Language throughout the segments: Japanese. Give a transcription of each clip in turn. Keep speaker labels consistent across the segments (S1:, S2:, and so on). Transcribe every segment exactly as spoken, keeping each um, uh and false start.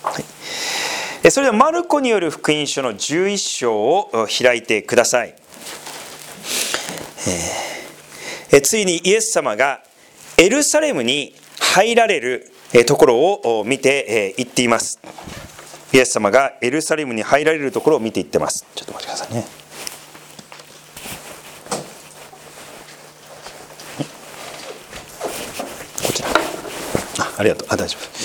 S1: はい、それではマルコによる福音書のじゅういっ章を開いてください。えー、ついにイエス様がエルサレムに入られるところを見ていっています。イエス様がエルサレムに入られるところを見ていってます。ちょっと待ってくださいね。こちら。あ、ありがとう。あ、大丈夫。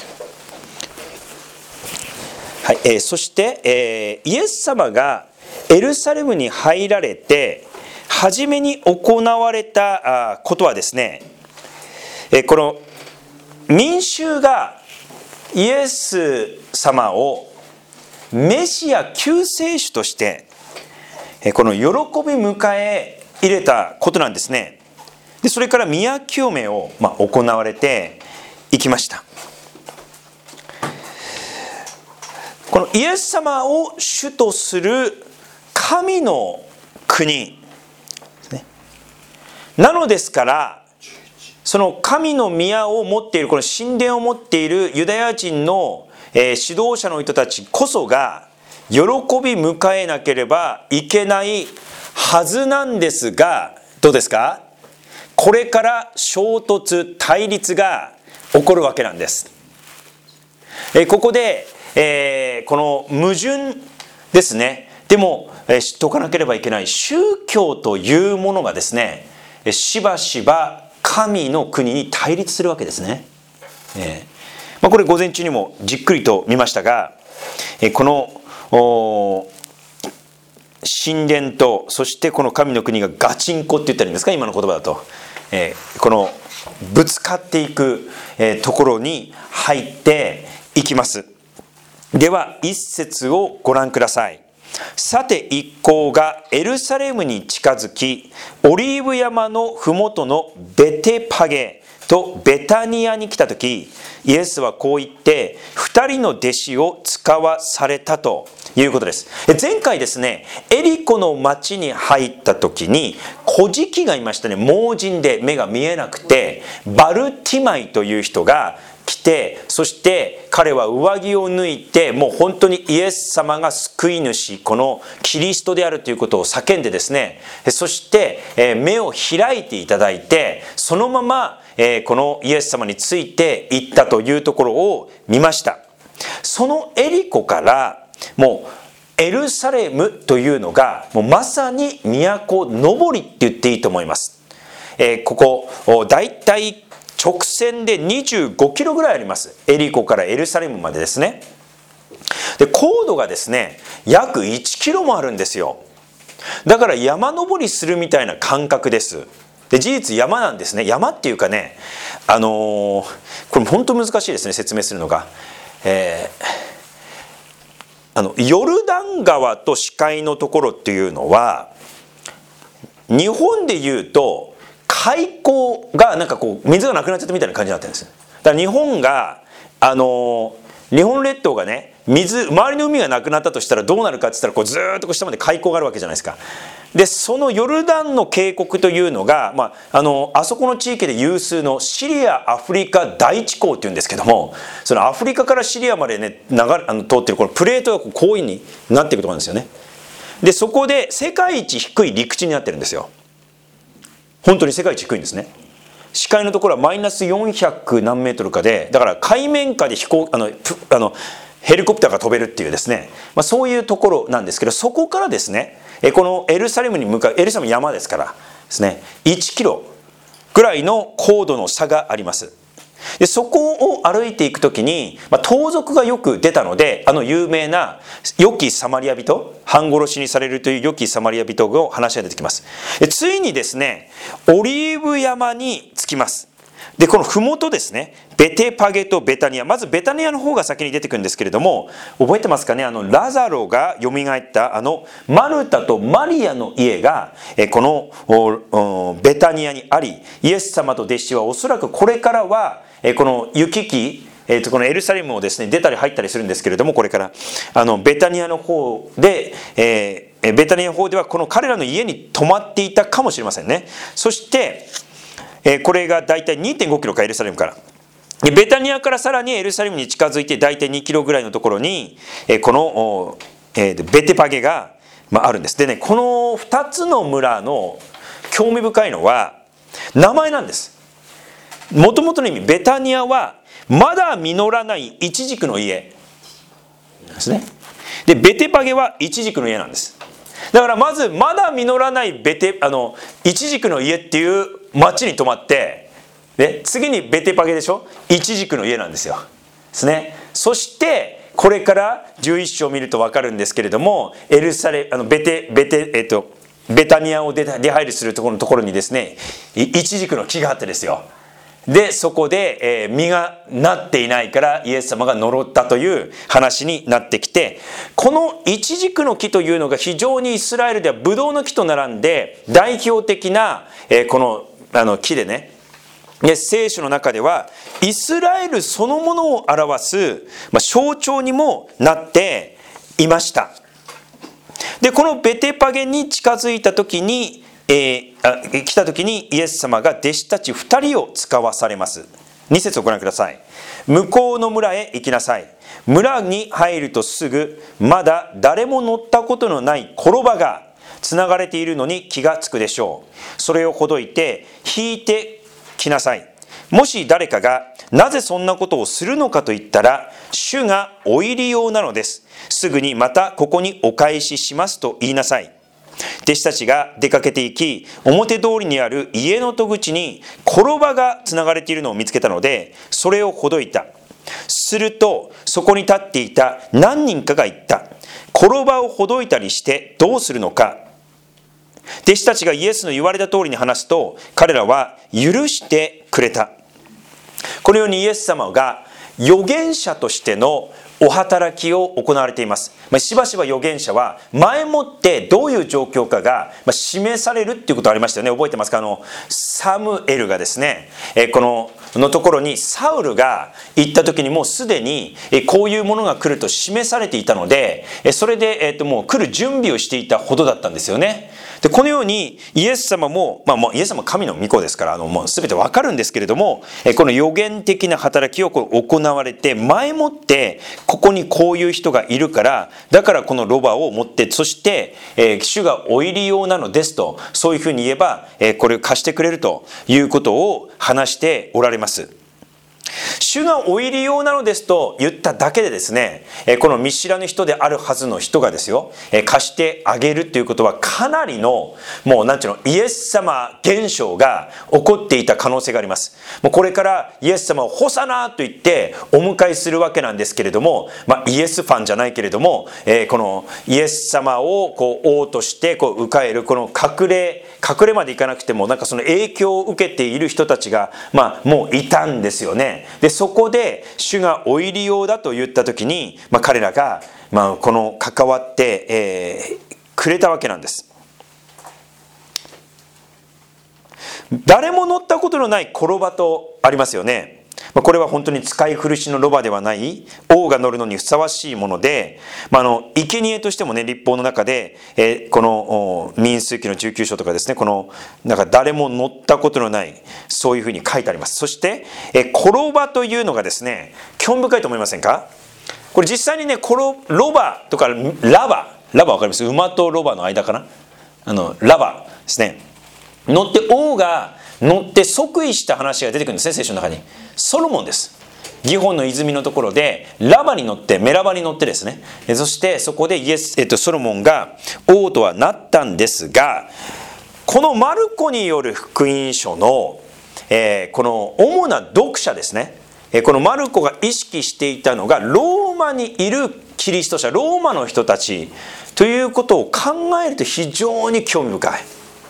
S1: はい、えー、そして、えー、イエス様がエルサレムに入られて初めに行われたことはですね、えー、この民衆がイエス様をメシア救世主としてこの喜び迎え入れたことなんですね。でそれから宮清めをまあ行われていきました。このイエス様を主とする神の国ですね。なのですからその神の宮を持っている、この神殿を持っているユダヤ人の指導者の人たちこそが喜び迎えなければいけないはずなんですが、どうですか？これから衝突、対立が起こるわけなんです。ここでこの矛盾ですね。でも知っておかなければいけない宗教というものがですね、しばしば神の国に対立するわけですね。えーまあ、これ午前中にもじっくりと見ましたが、えー、この神殿とそしてこの神の国がガチンコって言ったらいいんですか、今の言葉だと、えー、このぶつかっていく、えー、ところに入っていきます。では一節をご覧ください。さて一行がエルサレムに近づき、オリーブ山のふもとのベテパゲとベタニアに来たとき、イエスはこう言って二人の弟子を使わされたということです。前回ですね、エリコの町に入った時に孤児期がいましたね。盲人で目が見えなくて、バルティマイという人が来て、そして彼は上着を脱いで、もう本当にイエス様が救い主、このキリストであるということを叫んでですね、そして目を開いていただいて、そのままこのイエス様についていったというところを見ました。そのエリコからもうエルサレムというのがもうまさに都登りって言っていいと思います。ここだいたい直線でにじゅうごキロぐらいあります。エリコからエルサレムまでですね。で高度がですね約いちキロもあるんですよ。だから山登りするみたいな感覚です。で事実山なんですね。山っていうかね、あのー、これ本当難しいですね、説明するのが。えー、あのヨルダン川と死海のところっていうのは日本でいうと海溝がなんかこう水がなくなっちゃったみたいな感じになってるんです。だから日本があの日本列島がね、水周りの海がなくなったとしたらどうなるかって言ったら、こうずーっと下まで海溝があるわけじゃないですか。でそのヨルダンの渓谷というのが、まあ、あのあそこの地域で有数のシリア・アフリカ大地溝っていうんですけども、そのアフリカからシリアまでね流れあの通ってるこのプレートがこうこういう風になっていくところなんですよね。でそこで世界一低い陸地になってるんですよ。本当に世界一低いんですね。視界のところはマイナスよんひゃく何メートルかで、だから海面下で飛行あのあのヘリコプターが飛べるっていうですね、まあ、そういうところなんですけど、そこからですね、このエルサレムに向かう、エルサレム山ですからですね、いちキロぐらいの高度の差があります。でそこを歩いていくときに、まあ、盗賊がよく出たので、あの有名な良きサマリア人、半殺しにされるという良きサマリア人の話が出てきます。でついにですね、オリーブ山に着きます。でこの麓ですね、ベテパゲとベタニア、まずベタニアの方が先に出てくるんですけれども、覚えてますかね、あのラザロがよみがえったあのマルタとマリアの家がこのベタニアにあり、イエス様と弟子はおそらくこれからはこの行き来、えー、とこのエルサレムをですね出たり入ったりするんですけれども、これからあのベタニアの方で、えー、ベタニアの方ではこの彼らの家に泊まっていたかもしれませんね。そして、えー、これがだいたい にてんごキロか、エルサレムからベタニアからさらにエルサレムに近づいて大体にキロぐらいのところにこのベテパゲがあるんです。でね、このふたつの村の興味深いのは名前なんです。もともとの意味、ベタニアはまだ実らないイチジクの家ですね。でベテパゲはイチジクの家なんです。だからまずまだ実らないベテあのイチジクの家っていう町に泊まって、で次にベテパゲでしょ、イチジクの家なんですよ。ですね。そしてこれからじゅういっ章を見ると分かるんですけれども、エルサレあのベテベテえっとベタニアを出入りするところのところにですね、イチジクの木があってですよ。でそこで、えー、実がなっていないからイエス様が呪ったという話になってきて、このイチジクの木というのが非常にイスラエルではブドウの木と並んで代表的な、えー、このあの木でね、で聖書の中ではイスラエルそのものを表す、まあ、象徴にもなっていました。でこのベテパゲに近づいた時に、えー、あ来た時にイエス様が弟子たちふたりを使わされます。に節をご覧ください。向こうの村へ行きなさい。村に入るとすぐまだ誰も乗ったことのない転ばがつながれているのに気がつくでしょう。それをほどいて引いて来なさい。もし誰かがなぜそんなことをするのかと言ったら、主がお入り用なのです。すぐにまたここにお返ししますと言いなさい。弟子たちが出かけて行き、表通りにある家の戸口に転ばがつながれているのを見つけたので、それをほどいた。するとそこに立っていた何人かが言った。転ばをほどいたりしてどうするのか。弟子たちがイエスの言われた通りに話すと、彼らは許してくれた。このようにイエス様が預言者としてのお働きを行われています。しばしば預言者は前もってどういう状況かが示されるっていうことありましたよね。覚えてますか？あのサムエルがですね、こののところにサウルが行った時にもうすでにこういうものが来ると示されていたので、それでえっともう来る準備をしていたほどだったんですよね。でこのようにイエス様も、まあ、もうイエス様は神の御子ですから、あのもう全てわかるんですけれども、この預言的な働きをこう行われて、前もってここにこういう人がいるから、だからこのロバを持って、そして、えー、主がお入り用なのですと、そういうふうに言えば、えー、これを貸してくれるということを話しておられます。主がお入り用なのですと言っただけでですね、この見知らぬ人であるはずの人がですよ、貸してあげるということはかなりの、もうなんていうの、イエス様現象が起こっていた可能性があります。もうこれからイエス様をホサナと言ってお迎えするわけなんですけれども、まあ、イエスファンじゃないけれども、えー、このイエス様をこう王としてこう迎える、この隠れ隠れまでいかなくても、なんかその影響を受けている人たちが、まあ、もういたんですよね。でそこで主がお入り用だと言った時に、まあ、彼らが、まあ、この関わって、えー、くれたわけなんです。誰も乗ったことのない転ばとありますよね。これは本当に使い古しのロバではない王が乗るのにふさわしいもので、まあ、あの生贄としてもね、律法の中で、えー、この民数記のじゅうきゅう章とかですね、このなんか誰も乗ったことのない、そういうふうに書いてあります。そして、えー、転ばというのがですね、興味深いと思いませんか？これ実際にね、このロバとかラバラバわかります？馬とロバの間かな、あのラバですね、乗って王が乗って即位した話が出てくるんですね、聖書の中に。ソロモンです。ギホンの泉のところでラバに乗って、メラバに乗ってですね、そしてそこでイエス、えっと、ソロモンが王とはなったんですが、このマルコによる福音書の、えー、この主な読者ですね、このマルコが意識していたのがローマにいるキリスト者、ローマの人たちということを考えると非常に興味深い。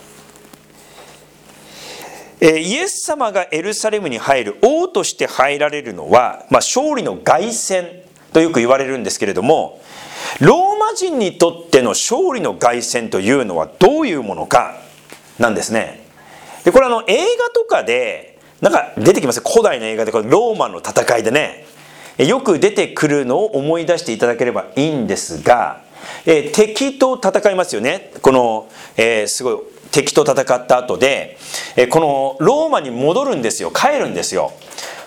S1: イエス様がエルサレムに入る、王として入られるのは、まあ、勝利の凱旋とよく言われるんですけれども、ローマ人にとっての勝利の凱旋というのはどういうものかなんですね。でこれあの映画とかでなんか出てきます。古代の映画でこのローマの戦いでね、よく出てくるのを思い出していただければいいんですが、えー、敵と戦いますよね。この、えー、すごい敵と戦った後で、このローマに戻るんですよ。帰るんですよ。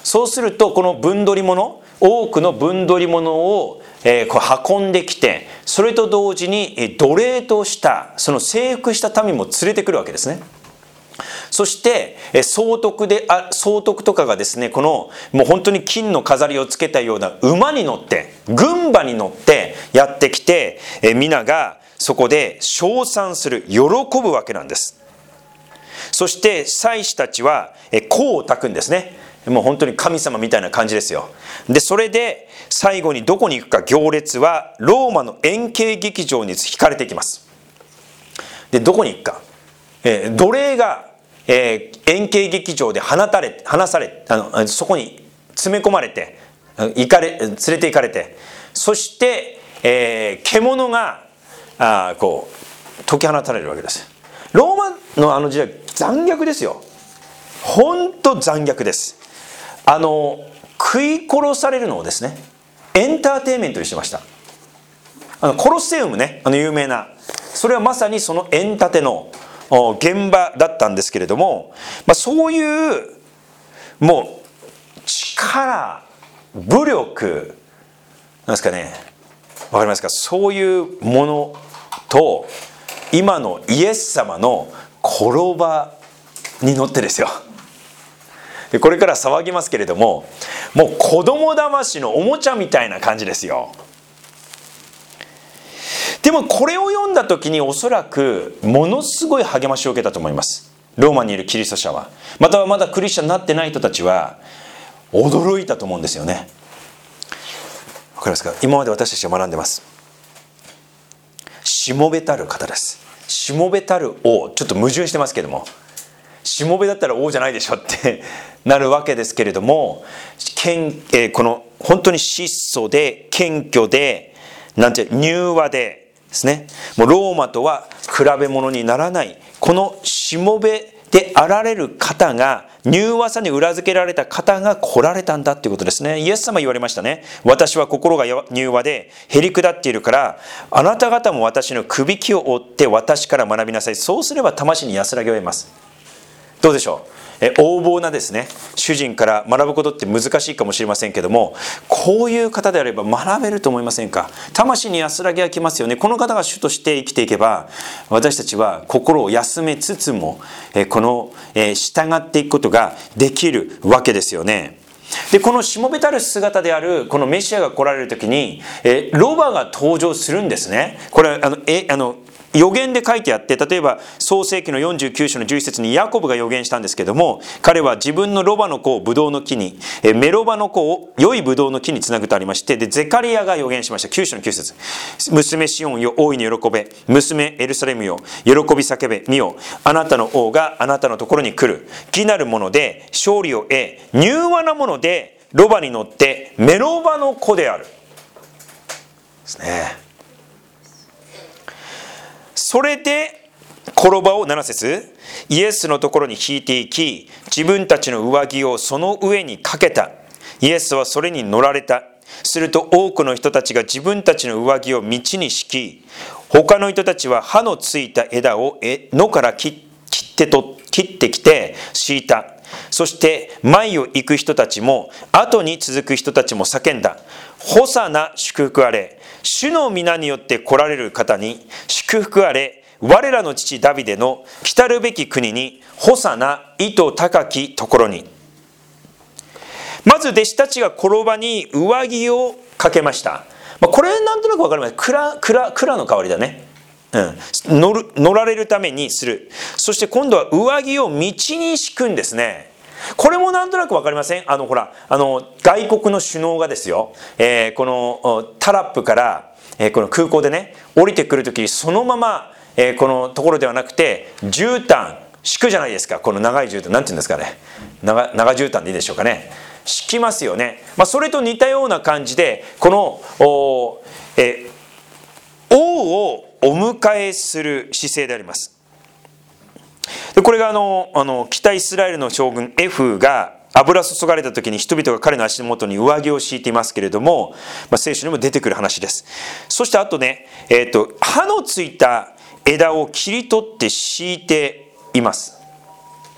S1: そうするとこの分取り物、多くの分取り物を、えー、こう運んできて、それと同時に奴隷としたその征服した民も連れてくるわけですね。そして総督であ総督とかがですね、このもう本当に金の飾りをつけたような馬に乗って、軍馬に乗ってやってきて、え皆がそこで称賛する、喜ぶわけなんです。そして祭司たちは香を焚くんですね。もう本当に神様みたいな感じですよ。でそれで最後にどこに行くか、行列はローマの円形劇場に引かれていきます。でどこに行くか、えー、奴隷が、えー、円形劇場で放たれ放されあのそこに詰め込まれて行かれ連れて行かれて、そして、えー、獣があこう解き放たれるわけです。ローマのあの時代、残虐ですよ。本当残虐です。あの食い殺されるのをですね、エンターテインメントにしてました。あのコロッセウムね、あの有名な、それはまさにそのエンタテの現場だったんですけれども、まあ、そういうもう力、武力なんですかね、わかりますか、そういうものと今のイエス様の転ばに乗ってですよ。でこれから騒ぎますけれども、もう子供騙しのおもちゃみたいな感じですよ。でもこれを読んだ時におそらくものすごい励ましを受けたと思います。ローマにいるキリスト者は、またはまだクリスチャンになってない人たちは驚いたと思うんですよね。わかりますか。今まで私たちが学んでます。しもべたる方です。しもべたる王、ちょっと矛盾してますけれども、しもべだったら王じゃないでしょってなるわけですけれども、この本当に質素で謙虚で、なんて柔和でですね、もうローマとは比べ物にならない、このしもべであられる方が、柔和さに裏付けられた方が来られたんだということですね。イエス様言われましたね。私は心が柔和でへりくだっているから、あなた方も私のくびきを追って私から学びなさい。そうすれば魂に安らぎを得ます。どうでしょう。え横暴なですね、主人から学ぶことって難しいかもしれませんけども、こういう方であれば学べると思いませんか。魂に安らぎが来ますよね。この方が主として生きていけば、私たちは心を休めつつも、えこの、え従っていくことができるわけですよね。でこのしもべたる姿であるこのメシアが来られる時に、えロバが登場するんですね。これあのえあの予言で書いてあって、例えば創世記のよんじゅうきゅう章のじゅういち節にヤコブが予言したんですけども、彼は自分のロバの子をブドウの木に、メロバの子を良いブドウの木につなぐとありまして、でゼカリアが予言しました。きゅう章のきゅう節、娘シオンよ大いに喜べ、娘エルサレムよ喜び叫べ、見よあなたの王があなたのところに来る、義なるもので勝利を得、柔和なものでロバに乗ってメロバの子であるですね。それで転ばをなな節、イエスのところに引いていき、自分たちの上着をその上にかけた。イエスはそれに乗られた。すると多くの人たちが自分たちの上着を道に敷き、他の人たちは刃のついた枝を野から切ってと切ってきて敷いた。そして前を行く人たちも後に続く人たちも叫んだ。ホサナ祝福あれ、主の皆によって来られる方に祝福あれ、我らの父ダビデの来たるべき国にホサナ、意図高きところに。まず弟子たちが転ばに上着をかけました。まあ、これなんとなく分かります。蔵、蔵、蔵の代わりだね。うん、乗る、乗られるためにする。そして今度は上着を道に敷くんですね。これもなんとなく分かりません？あのほらあの外国の首脳がですよ、えー、このタラップから、えー、この空港でね降りてくるときにそのまま、えー、このところではなくて絨毯敷くじゃないですか。この長い絨毯なんて言うんですかね、長、長絨毯でいいでしょうかね、敷きますよね。まあ、それと似たような感じでこのお、えー、王をお迎えする姿勢であります。でこれがあのあの北イスラエルの将軍エフが油注がれた時に人々が彼の足元に上着を敷いていますけれども、まあ、聖書にも出てくる話です。そしてあとね、えーと、刃のついた枝を切り取って敷いています。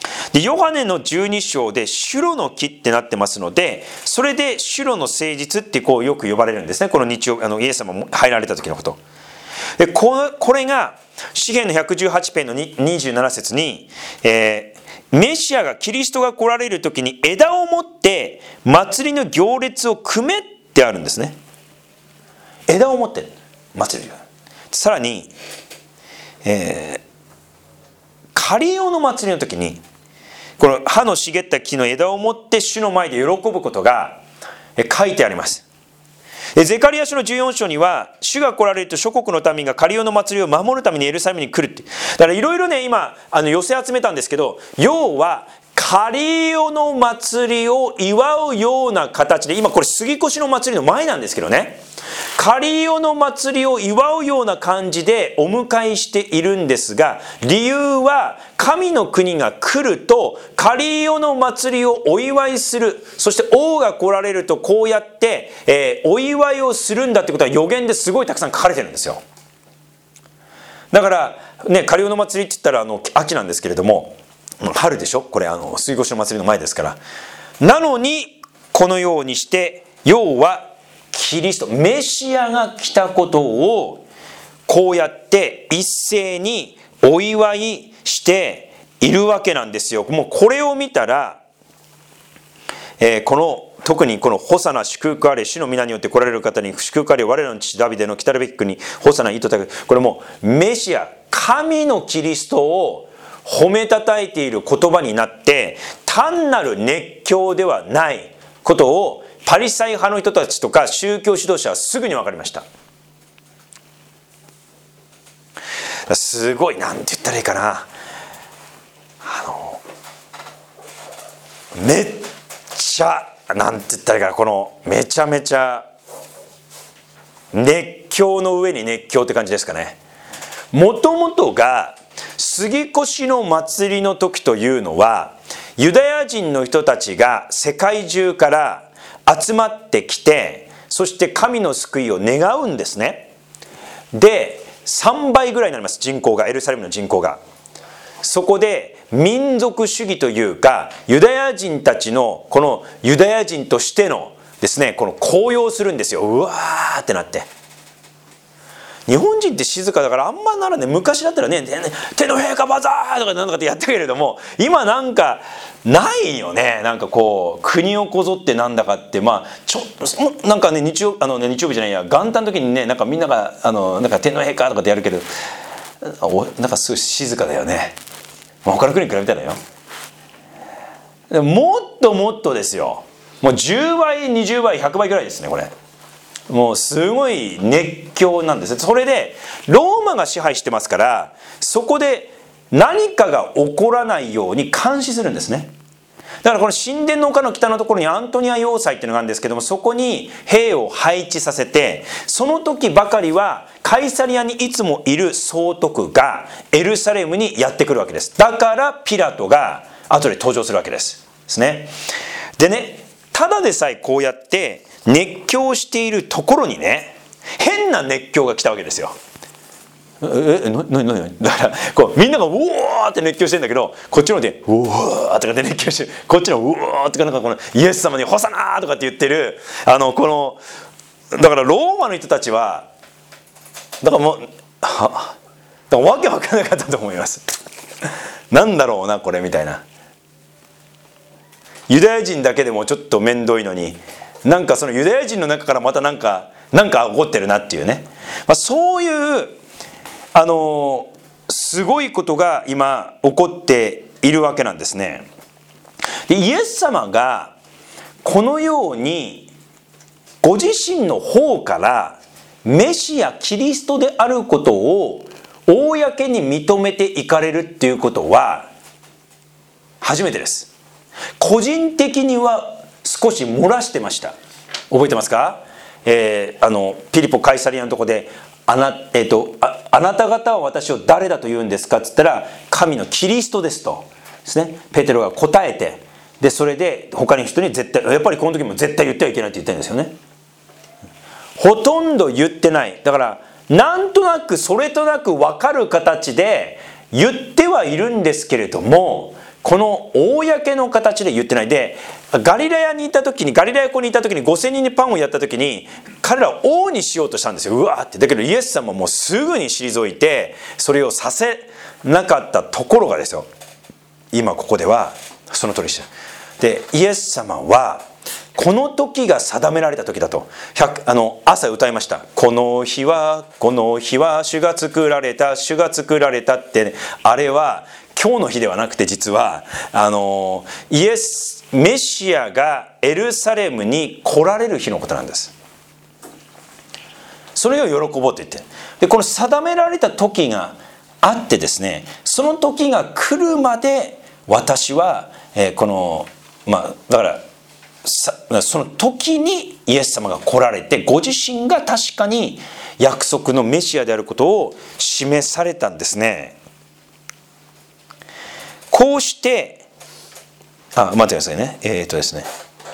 S1: でヨハネのじゅうに章でシュロの木ってなってますので、それでシュロの誠実ってこうよく呼ばれるんですね。この日曜あのイエス様も入られた時のこと。でここれが詩編のひゃくじゅうはちページのにじゅうなな節に、えー、メシアがキリストが来られる時に枝を持って祭りの行列を組めってあるんですね。枝を持って祭りが。さらに、えー、カリオの祭りの時にこの葉の茂った木の枝を持って主の前で喜ぶことが書いてあります。ゼカリヤ書のじゅうよん章には、主が来られると諸国の民がカリオの祭りを守るためにエルサレムに来るって。だからいろいろね、今あの寄せ集めたんですけど、要はカリオの祭りを祝うような形で、今これ杉越の祭りの前なんですけどね、カリオの祭りを祝うような感じでお迎えしているんですが、理由は神の国が来るとカリオの祭りをお祝いする、そして王が来られるとこうやって、えー、お祝いをするんだってことは予言ですごいたくさん書かれてるんですよ。だからね、カリオの祭りって言ったらあの秋なんですけれども、春でしょ、これあの水越の祭りの前ですから。なのにこのようにして、要はキリストメシアが来たことをこうやって一斉にお祝いしているわけなんですよ。もうこれを見たら、えー、この特にこのホサナ祝福あれ、主の皆によって来られる方に祝福あれ、我らの父ダビデの来たるべき国ホサナ糸高、これもメシア神のキリストを褒めたたえている言葉になって、単なる熱狂ではないことをパリサイ派の人たちとか宗教指導者はすぐに分かりました。すごい、なんて言ったらいいかな、あのめっちゃなんて言ったらいいかな、このめちゃめちゃ熱狂の上に熱狂って感じですかね。もともとが杉越の祭りの時というのは、ユダヤ人の人たちが世界中から集まってきて、そして神の救いを願うんですね。でさんばいぐらいになります、人口が、エルサレムの人口が。そこで民族主義というか、ユダヤ人たちのこのユダヤ人としてのですね、この高揚するんですよ。うわーってなって、日本人って静かだからあんまならね、昔だったらね、天皇陛下バザーとかなんとかってやったけれども、今なんかないよね。なんかこう国をこぞってなんだかって、まあちょっとなんかね、日曜あのね日曜日じゃないや、元旦の時にね、なんかみんながあのなんか天皇陛下とかってやるけど、おなんかすごい静かだよね。まあ、他の国に比べたらよ。もっともっとですよ。もうじゅうばい、にじゅうばい、ひゃくばいぐらいですね、これ。もうすごい熱狂なんです。それでローマが支配してますから、そこで何かが起こらないように監視するんですね。だからこの神殿の丘の北のところにアントニア要塞っていうのがあるんですけども、そこに兵を配置させて、その時ばかりはカイサリアにいつもいる総督がエルサレムにやってくるわけです。だからピラトが後で登場するわけですですね。でね、ただでさえこうやって熱狂しているところにね、変な熱狂が来たわけですよ。ええ、なななだからこうみんながうおーって熱狂してるんだけど、こっちの方でうおーとかで熱狂してる、こっちのうおーとか、なんかこのイエス様にホサナーとかって言ってる、あのこのだからローマの人たちはだからもうはだからわけわかんなかったと思います。なんだろうなこれみたいな。ユダヤ人だけでもちょっと面倒いのに、なんかそのユダヤ人の中からまたなんかなんか起こってるなっていうね、まあ、そういうあのすごいことが今起こっているわけなんですね。でイエス様がこのようにご自身の方からメシアキリストであることを公に認めていかれるっていうことは初めてです。個人的には少し漏らしてました。覚えてますか？えー、あのピリポカイサリアのとこであな、えーと、あ、あなた方は私を誰だと言うんですかって言ったら、神のキリストですとですね、ペテロが答えて、でそれで他の人に絶対、やっぱりこの時も絶対言ってはいけないって言ってるんですよね。ほとんど言ってない。だからなんとなくそれとなく分かる形で言ってはいるんですけれども、 この公の形で言ってないで、ガリラヤにいた時にガリラヤ湖にいた時にごせんにんにパンをやった時に彼らを王にしようとしたんですよ。うわーって。だけどイエス様はもうすぐに退いてそれをさせなかったところがですよ、今ここではその通りです。でイエス様はこの時が定められた時だと、あの朝歌いました。この日はこの日は主が作られた主が作られたって、ね、あれは今日の日ではなくて、実はあのイエスメシアがエルサレムに来られる日のことなんです。それを喜ぼうと言って、でこの定められた時があってですね、その時が来るまで私は、えー、このまあだからその時にイエス様が来られて、ご自身が確かに約束のメシアであることを示されたんですね。こうしてあ待ってくださいねえー、っとですね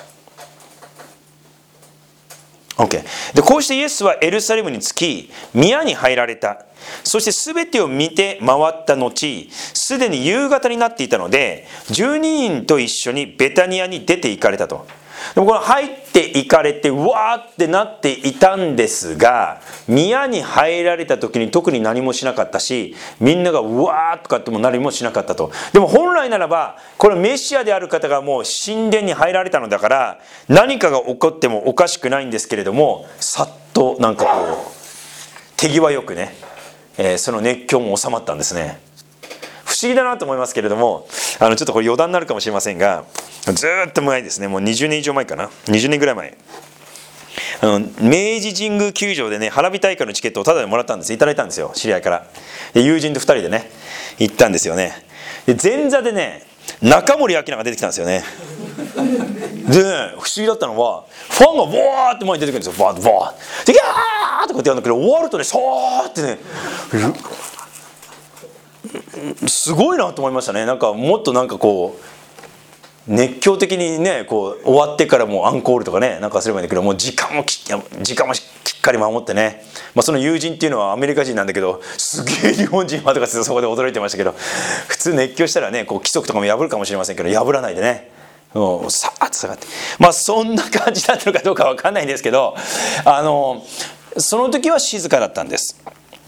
S1: OK でこうしてイエスはエルサレムに着き宮に入られた。そしてすべてを見て回った後、すでに夕方になっていたのでじゅうににんと一緒にベタニアに出て行かれたと。でもこの入って行かれてうわーってなっていたんですが、宮に入られた時に特に何もしなかったし、みんながうわーとかっても何もしなかったと。でも本来ならばこれメシアである方がもう神殿に入られたのだから何かが起こってもおかしくないんですけれども、さっとなんかこう手際よくね、えー、その熱狂も収まったんですね。不思議だなと思いますけれども、あのちょっとこれ余談になるかもしれませんが、ずっと前ですね、もうにじゅうねん以上前かな、にじゅうねんぐらい前、あの明治神宮球場でね花火大会のチケットをタダでもらったんです、いただいたんですよ、知り合いから。で友人とふたりでね行ったんですよね。で前座でね中森明菜が出てきたんですよね。でね不思議だったのはファンがボーって前に出てくるんですよ。バーッボーッでギャーとかってやるんだけど、終わるとねそーってねすごいなと思いましたね。なんかもっとなんかこう熱狂的にねこう終わってからもうアンコールとかねなんかすればいいんだけど、もう時間もき時間もしっかり守ってね、まあ、その友人っていうのはアメリカ人なんだけど、すげえ日本人はとかそこで驚いてましたけど、普通熱狂したらねこう規則とかも破るかもしれませんけど破らないでね、もうさーっと下がって、まあそんな感じだったのかどうかわかんないんですけど、あのその時は静かだったんです。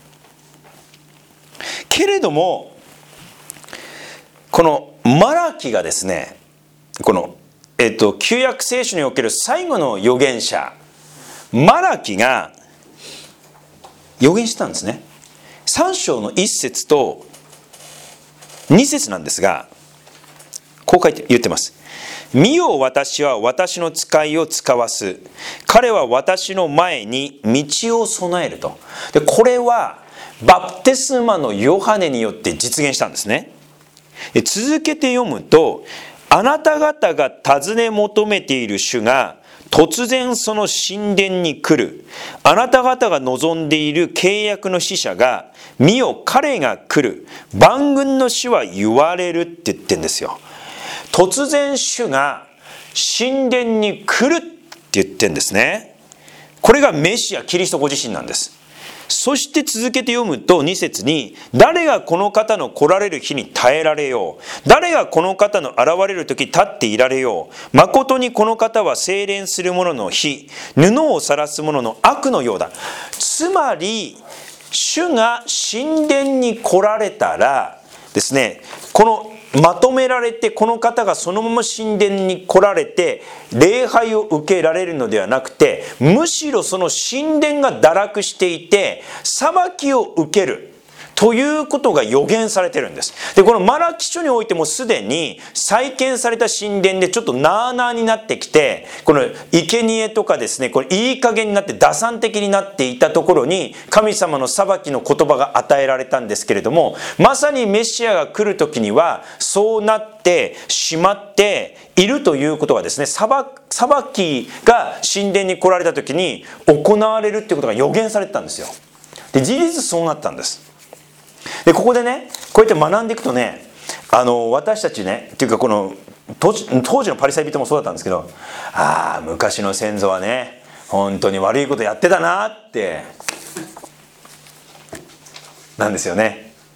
S1: けれどもこのマラキがですね、この、えっと、旧約聖書における最後の預言者マラキが預言したんですね。さん章のいっ節とに節なんですが、こう書いて言ってます。見よ私は私の使いを使わす。彼は私の前に道を備えると。でこれはバプテスマのヨハネによって実現したんですね。で続けて読むと、あなた方が尋ね求めている主が突然その神殿に来る。あなた方が望んでいる契約の使者が、見よ彼が来る。万軍の主は言われるって言ってるんですよ。突然主が神殿に来るって言ってるんですね。これがメシアキリストご自身なんです。そして続けて読むとに節に、誰がこの方の来られる日に耐えられよう。誰がこの方の現れる時立っていられよう。誠にこの方は精錬する者の火、布を晒す者の悪のようだ。つまり主が神殿に来られたらですね、このまとめられてこの方がそのまま神殿に来られて礼拝を受けられるのではなくて、むしろその神殿が堕落していて裁きを受けるということが予言されてるんです。でこのマラキ書においてもすでに再建された神殿でちょっとなあなあになってきて、この生贄とかですね、これいい加減になって打算的になっていたところに神様の裁きの言葉が与えられたんですけれども、まさにメシアが来る時にはそうなってしまっているということがですね、裁きが神殿に来られた時に行われるっていうことが予言されてたんですよ。で事実そうなったんです。でここでねこうやって学んでいくとね、あの私たちねっていうかこの当時、当時のパリサイ人もそうだったんですけど、ああ昔の先祖はね本当に悪いことやってたなってなんですよね。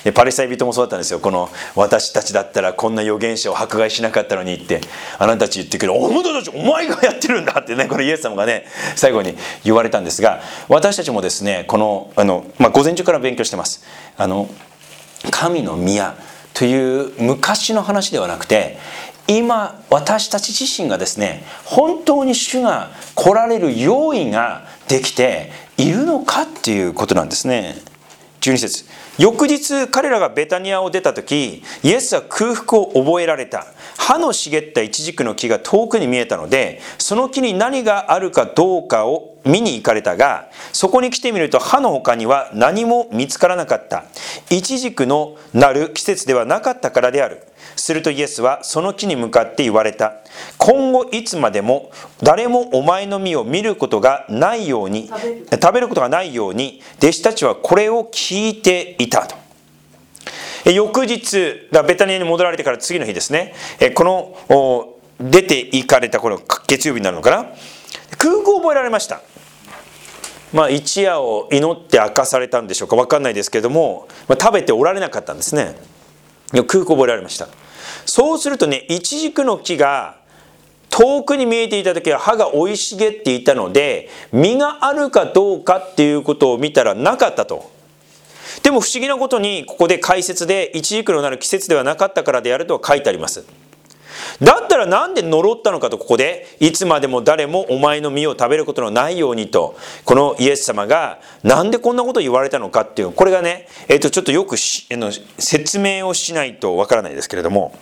S1: でパリサイ人もそうだったんですよ。この私たちだったらこんな預言者を迫害しなかったのにってあなたたち言ってくる。お前たちお前がやってるんだってね、これイエス様がね最後に言われたんですが、私たちもですねこのあの、まあ、午前中から勉強してます。あの神の宮という昔の話ではなくて、今私たち自身がですね本当に主が来られる用意ができているのかっていうことなんですね。じゅうに節、翌日彼らがベタニアを出た時、イエスは空腹を覚えられた。葉の茂ったイチジクの木が遠くに見えたので、その木に何があるかどうかを見に行かれたが、そこに来てみると葉の他には何も見つからなかった。イチジクのなる季節ではなかったからである。するとイエスはその木に向かって言われた。今後いつまでも誰もお前の実を見ることがないように、食べる、食べることがないように弟子たちはこれを聞いていたと。翌日ベタニアに戻られてから次の日ですね、この出て行かれたこの月曜日になるのかな、空腹を覚えられました。まあ一夜を祈って明かされたんでしょうか、分かんないですけれども、まあ、食べておられなかったんですね。空腹を覚えられました。そうするとね、イチジクの木が遠くに見えていた時は葉が生い茂っていたので、実があるかどうかっていうことを見たらなかったと。でも不思議なことにここで解説でイチジクのなる季節ではなかったからであるとは書いてあります。だったらなんで呪ったのかと、ここでいつまでも誰もお前の実を食べることのないようにと、このイエス様がなんでこんなことを言われたのかっていう、これがね、えー、とちょっとよくしあの説明をしないとわからないですけれども、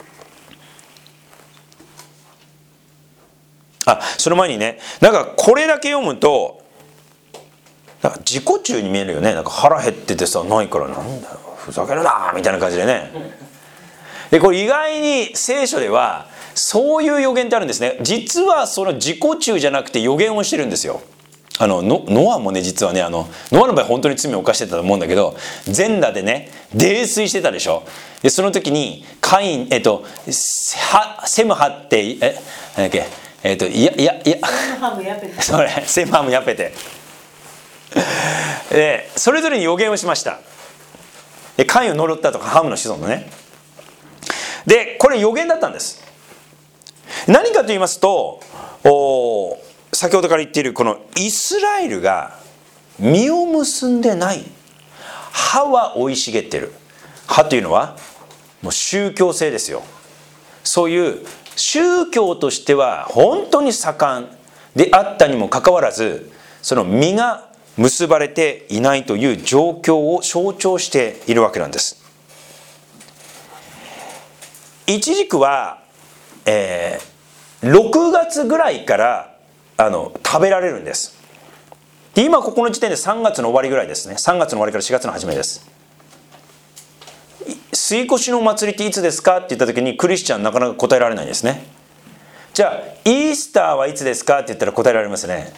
S1: あ、その前にね、なんかこれだけ読むとなんか自己中に見えるよね。なんか腹減っててさ、ないからなんだよふざけるなみたいな感じでね。でこれ意外に聖書ではそういう予言ってあるんですね。実はその自己中じゃなくて予言をしてるんですよ。あの ノ, ノアもね、実はね、あのノアの場合本当に罪を犯してたと思うんだけど、全裸でね泥酔してたでしょ。でその時にカインえっとはセムハってえなんだっけえっといやいやいやそれセムハムやペテでそれぞれに予言をしました。でカインを呪ったとか、ハムの子孫のね。でこれ予言だったんです。何かと言いますと、お先ほどから言っているこのイスラエルが実を結んでない。葉は生い茂っている。葉というのはもう宗教性ですよ。そういう宗教としては本当に盛んであったにもかかわらず、その実が結ばれていないという状況を象徴しているわけなんです。イチジクは、えー、ろくがつぐらいからあの食べられるんです。で今ここの時点でさんがつの終わりぐらいですね。さんがつの終わりからしがつの初めです。杉越のお祭りっていつですかって言った時にクリスチャンなかなか答えられないんですね。じゃあイースターはいつですかって言ったら答えられますね。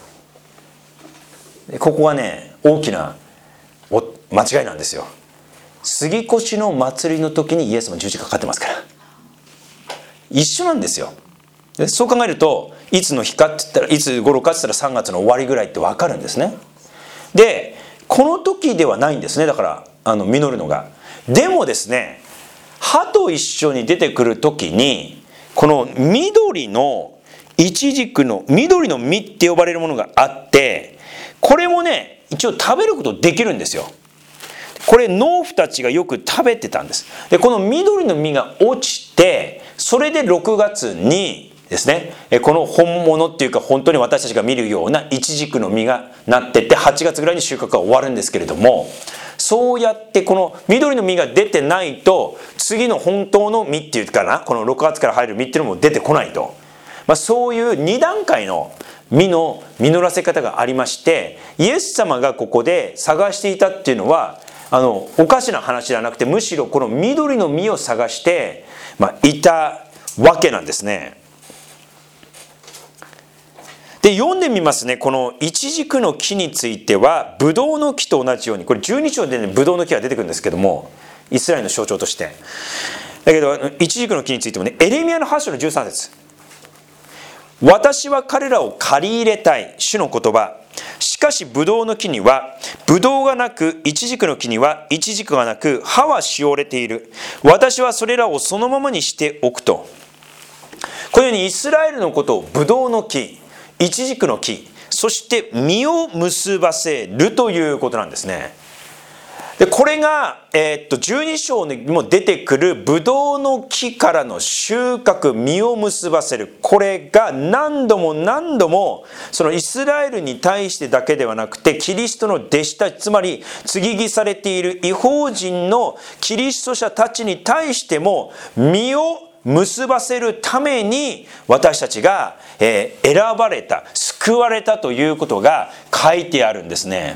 S1: ここはね大きな間違いなんですよ。杉越の祭りの時にイエスも十字架かかってますから一緒なんですよ。でそう考えるといつの日かって言ったらいつ頃かって言ったらさんがつの終わりぐらいって分かるんですね。でこの時ではないんですね。だからあの実るのが。でもですね、葉と一緒に出てくる時にこの緑のイチジクの緑の実って呼ばれるものがあって、これもね一応食べることできるんですよ。これ農夫たちがよく食べてたんです。でこの緑の実が落ちて、それでろくがつにですね、この本物っていうか本当に私たちが見るようなイチジクの実がなってって、はちがつぐらいに収穫が終わるんですけれども、そうやってこの緑の実が出てないと次の本当の実っていうかな、このろくがつから入る実っていうのも出てこないと、まあ、そういうに段階の実の実らせ方がありまして、イエス様がここで探していたっていうのはあのおかしな話じゃなくて、むしろこの緑の実を探して、まあ、いたわけなんですね。で読んでみますね。このイチジクの木についてはブドウの木と同じように、これじゅうに章でねブドウの木が出てくるんですけども、イスラエルの象徴として。だけどイチジクの木についてもね、エレミヤのはち章のじゅうさん節、私は彼らを借り入れたい、主の言葉。しかしブドウの木にはブドウがなく、イチジクの木にはイチジクがなく、葉はしおれている。私はそれらをそのままにしておくと。このようにイスラエルのことをブドウの木、イチジクの木、そして実を結ばせるということなんですね。でこれが、えー、っとじゅうに章にも出てくるブドウの木からの収穫、実を結ばせる、これが何度も何度もそのイスラエルに対してだけではなくて、キリストの弟子たち、つまり継ぎ木されている異邦人のキリスト者たちに対しても実を結ばせるために私たちが、えー、選ばれた、救われたということが書いてあるんですね。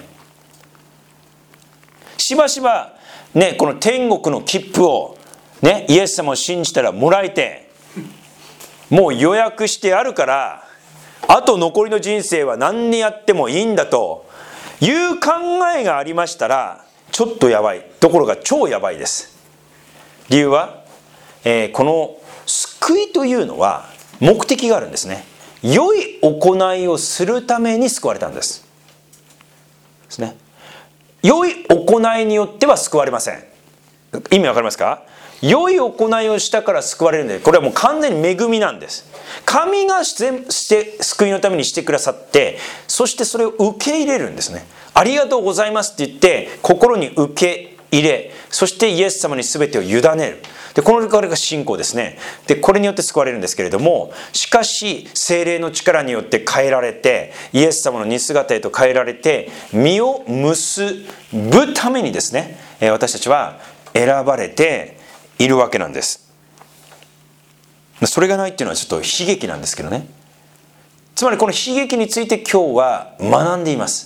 S1: しばしばね、この天国の切符をね、イエス様を信じたらもらえて、もう予約してあるから、あと残りの人生は何にやってもいいんだという考えがありましたら、ちょっとやばい。ところが超やばいです。理由は、えー、この救いというのは目的があるんですね。良い行いをするために救われたんです。ですね。良い行いによっては救われません。意味わかりますか？良い行いをしたから救われるんで、これはもう完全に恵みなんです。神がして救いのためにしてくださって、そしてそれを受け入れるんですね。ありがとうございますって言って心に受け入れ、そしてイエス様に全てを委ねる。でこのこれが信仰ですね。でこれによって救われるんですけれども、しかし聖霊の力によって変えられて、イエス様の似姿へと変えられて、実を結ぶためにですね、私たちは選ばれているわけなんです。それがないっていうのはちょっと悲劇なんですけどね。つまりこの悲劇について今日は学んでいます。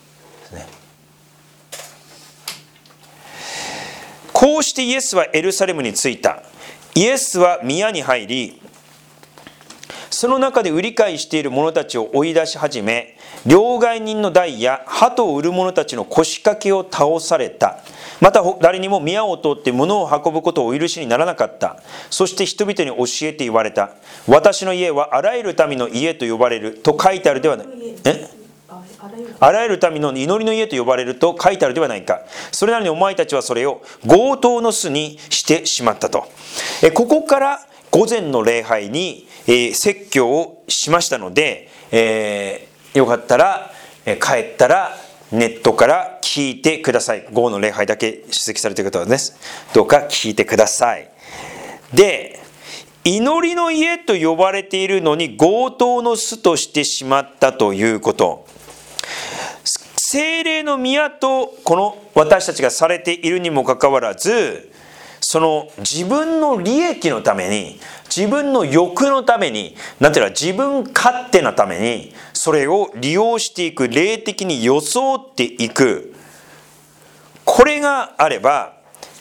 S1: こうしてイエスはエルサレムに着いた。イエスは宮に入り、その中で売り買いしている者たちを追い出し始め、両替人の台や鳩を売る者たちの腰掛けを倒された。また誰にも宮を通って物を運ぶことをお許しにならなかった。そして人々に教えて言われた。私の家はあらゆる民の家と呼ばれると書いてあるではない。えあらゆる民の祈りの家と呼ばれると書いてあるではないか。それなのにお前たちはそれを強盗の巣にしてしまったと。えここから午前の礼拝に、えー、説教をしましたので、えー、よかったら、えー、帰ったらネットから聞いてください。午後の礼拝だけ出席されている方はです。どうか聞いてください。で、祈りの家と呼ばれているのに強盗の巣としてしまったということ。聖霊の宮とこの私たちがされているにもかかわらず、その自分の利益のために、自分の欲のために、なんていうの、自分勝手なためにそれを利用していく、霊的に装っていく、これがあれば、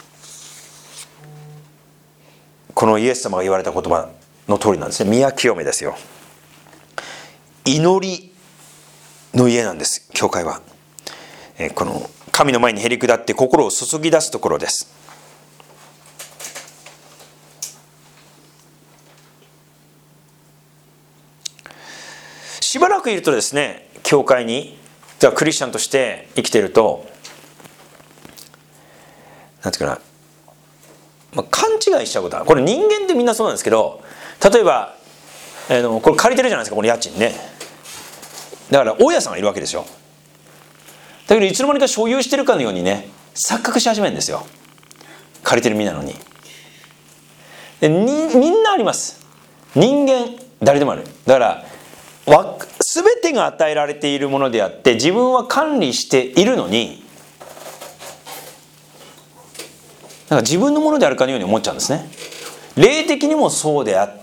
S1: このイエス様が言われた言葉の通りなんですね。宮清めですよ。祈りの家なんです、教会は。この神の前にへり下って心を注ぎ出すところです。しばらくいるとですね、教会にじゃあクリスチャンとして生きていると、なんていうかな、まあ、勘違いしちゃうことは、これ人間ってみんなそうなんですけど、例えば、えー、これ借りてるじゃないですか、この家賃ね。だから大家さんがいるわけですよ。だけどいつの間にか所有してるかのようにね、錯覚し始めるんですよ。借りてる身なのに。でにみんなあります。人間誰でもある。だから全てが与えられているものであって、自分は管理しているのに、なんか自分のものであるかのように思っちゃうんですね。霊的にもそうであって、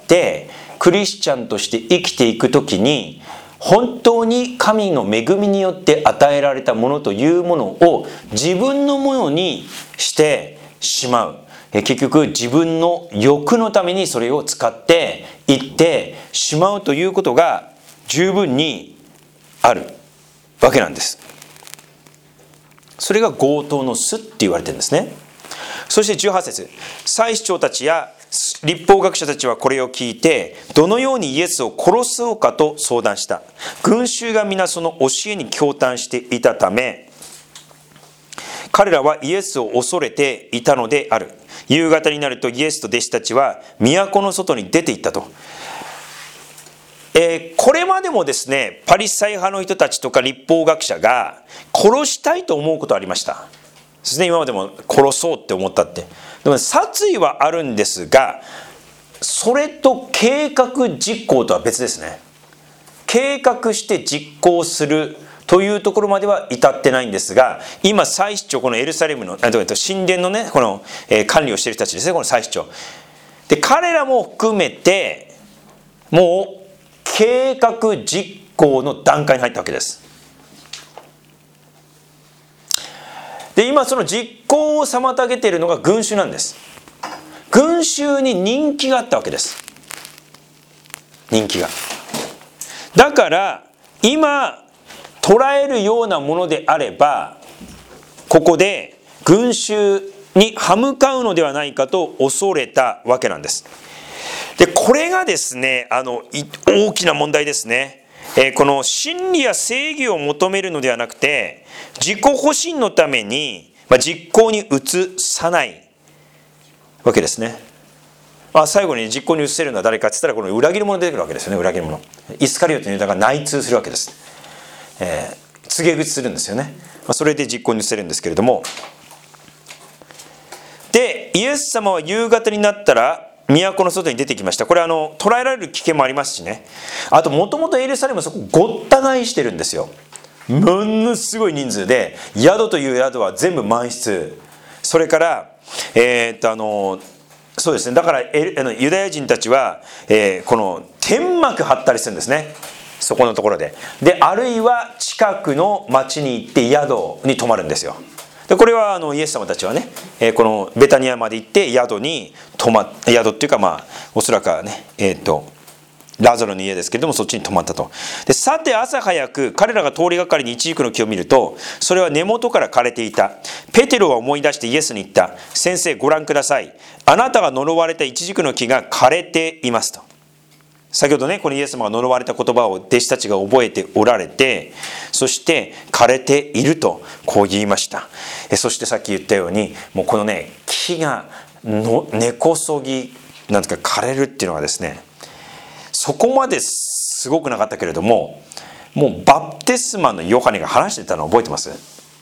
S1: クリスチャンとして生きていくときに、本当に神の恵みによって与えられたものというものを自分のものにしてしまう。結局自分の欲のためにそれを使っていってしまうということが十分にあるわけなんです。それが強盗の巣って言われてるんですね。そしてじゅうはち節、祭司長たちや律法学者たちはこれを聞いて、どのようにイエスを殺そうかと相談した。群衆が皆その教えに驚嘆していたため、彼らはイエスを恐れていたのである。夕方になるとイエスと弟子たちは都の外に出て行ったと。えー、これまでもですね、パリサイ派の人たちとか律法学者が殺したいと思うことありましたですね。今までも殺そうって思ったって。でも殺意はあるんですが、それと計画実行とは別ですね。計画して実行するというところまでは至ってないんですが、今祭司長、このエルサレムの神殿のね、この、えー、管理をしている人たちですね、この祭司長で、彼らも含めてもう計画実行の段階に入ったわけです。で、今その実行を妨げているのが群衆なんです。群衆に人気があったわけです。人気が。だから今捉えるようなものであれば、ここで群衆に歯向かうのではないかと恐れたわけなんです。で、これがですね、あの大きな問題ですね。えー、この真理や正義を求めるのではなくて、自己保身のために、まあ、実行に移さないわけですね。まあ、最後に実行に移せるのは誰かって言ったら、この裏切り者出てくるわけですよね。裏切り者、イスカリオテのユダが内通するわけです。えー、告げ口するんですよね。まあ、それで実行に移せるんですけれども、でイエス様は夕方になったら都の外に出てきました。これはあの捕らえられる危険もありますしね。あともともとエルサレムはそこごった返してるんですよ。ものすごい人数で、宿という宿は全部満室。それからえー、っとあのそうですね、だからエあのユダヤ人たちは、えー、この天幕張ったりするんですね、そこのところで。であるいは近くの町に行って宿に泊まるんですよ。でこれはあのイエス様たちはね、えー、このベタニアまで行って宿に泊まっ宿っていうか、まあおそらくはね、えー、っとラザロの家ですけれども、そっちに泊まったと。でさて朝早く彼らが通りがかりにイチジクの木を見ると、それは根元から枯れていた。ペテロは思い出してイエスに言った。先生ご覧ください、あなたが呪われたイチジクの木が枯れていますと。先ほどね、このイエス様が呪われた言葉を弟子たちが覚えておられて、そして枯れているとこう言いました。えそしてさっき言ったように、もうこのね、木がの根こそぎなんですか枯れるっていうのがですね、そこまですごくなかったけれども、もうバプテスマのヨハネが話してたのを覚えてます？